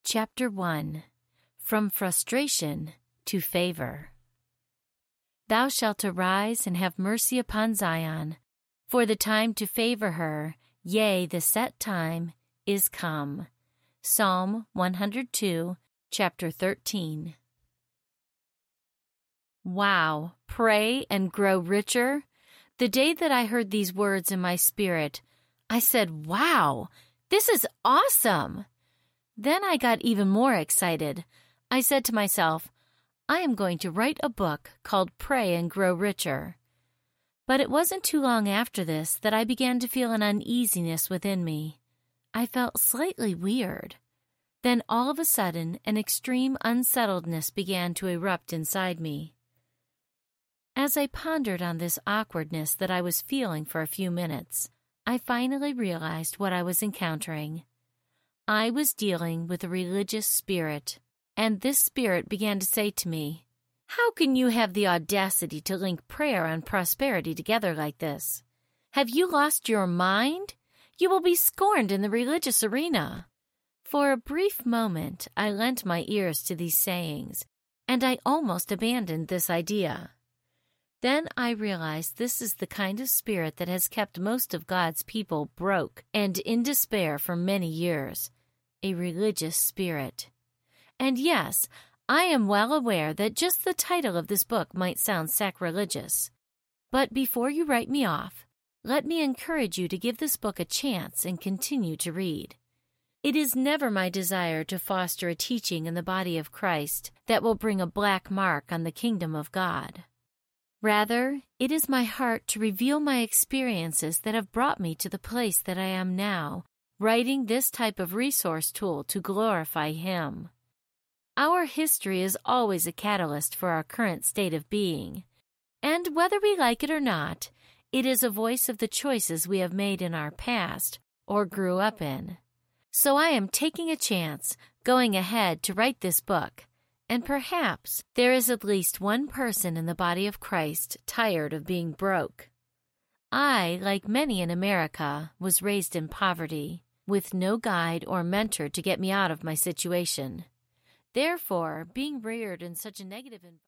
Chapter 1. From Frustration to Favor. Thou shalt arise and have mercy upon Zion, for the time to favor her, yea, the set time, is come. Psalm 102, chapter 13. Wow, pray and grow richer. The day that I heard these words in my spirit, I said, wow, this is awesome. Then I got even more excited. I said to myself, I am going to write a book called Pray and Grow Richer. But it wasn't too long after this that I began to feel an uneasiness within me. I felt slightly weird. Then all of a sudden, an extreme unsettledness began to erupt inside me. As I pondered on this awkwardness that I was feeling for a few minutes, I finally realized what I was encountering. I was dealing with a religious spirit, and this spirit began to say to me, "How can you have the audacity to link prayer and prosperity together like this? Have you lost your mind? You will be scorned in the religious arena." For a brief moment, I lent my ears to these sayings, and I almost abandoned this idea. Then I realized this is the kind of spirit that has kept most of God's people broke and in despair for many years. A religious spirit. And yes, I am well aware that just the title of this book might sound sacrilegious. But before you write me off, let me encourage you to give this book a chance and continue to read. It is never my desire to foster a teaching in the body of Christ that will bring a black mark on the kingdom of God. Rather, it is my heart to reveal my experiences that have brought me to the place that I am now, writing this type of resource tool to glorify Him. Our history is always a catalyst for our current state of being, and whether we like it or not, it is a voice of the choices we have made in our past or grew up in. So I am taking a chance, going ahead to write this book, and perhaps there is at least one person in the body of Christ tired of being broke. I, like many in America, was raised in poverty, with no guide or mentor to get me out of my situation. Therefore, being reared in such a negative environment